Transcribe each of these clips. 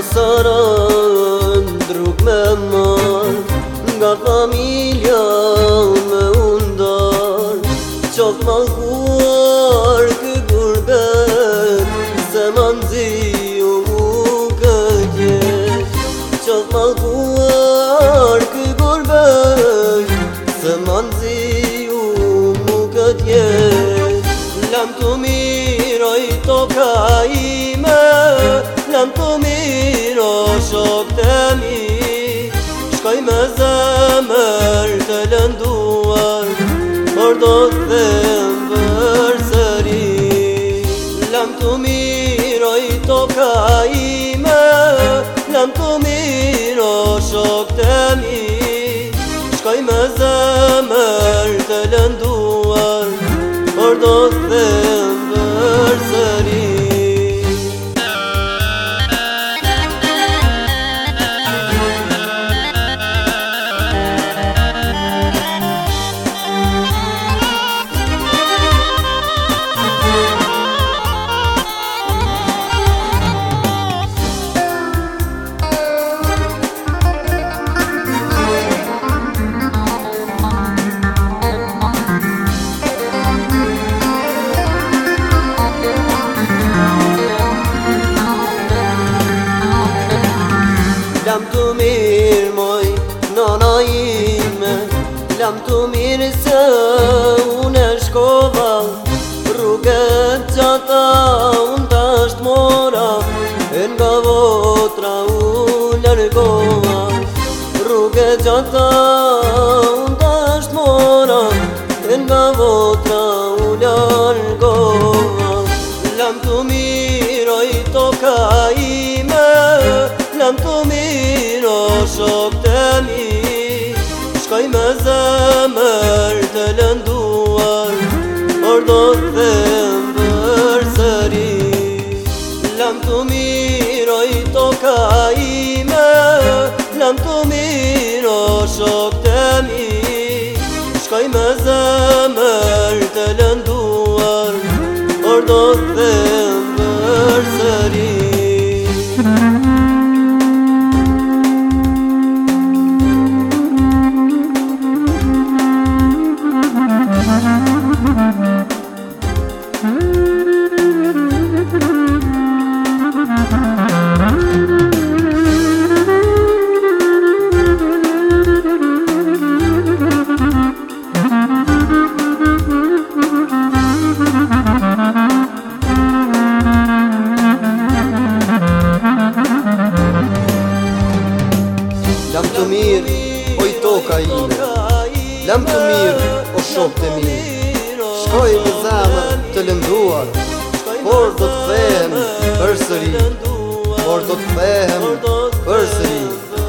Sarën druk me marr, nga familja me undar. Qof malkuar kë gurbet, se ma nëziu mu këtjes. Qof malkuar kë gurbet, se ma nëziu mu këtjes. Lam të miroj toka ime, lam të miro shok të mi. Shkoj me zemër të lënduar, por do të them përsëri. Lam të miroj toka ime, lam të miro shok të mi. Shkoj me zemër të lënduar, por do të them përsëri. Lam të mirë moj, nana ime, lam të mirë se unë shkova. Rrugët gjata unë tasht mora, e nga votra u largova. Rrugët gjata unë tasht mora, e nga votra u largova. Lam të miroj toka ime, lam të miro shok të mi. Shkoj me zemër të lënduar, por do të them përsëri. Lam të miroj toka ime, lam të miro shok të mi. Shkoj me zemër të lënduar, por do të them përsëri. Lam të mirë, oj toka ime, lam të mirë, o shok të mi. Shkoj me zemër të lënduar, por do të kthehem përsëri, por do të kthehem përsëri.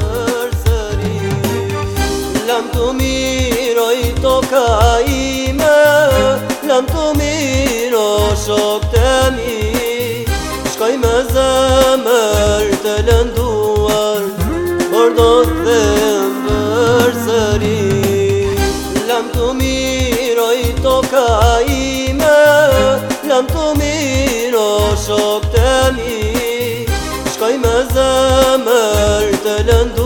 Lam të mirë, oj toka ime, lam të mirë, o shok të mi. Shkoj me zemër të lënduar, por do të them përsëri. Lam të mirë, oj toka ime, lam të mirë, o shok të mi. Shkoj me zemër të lënduar,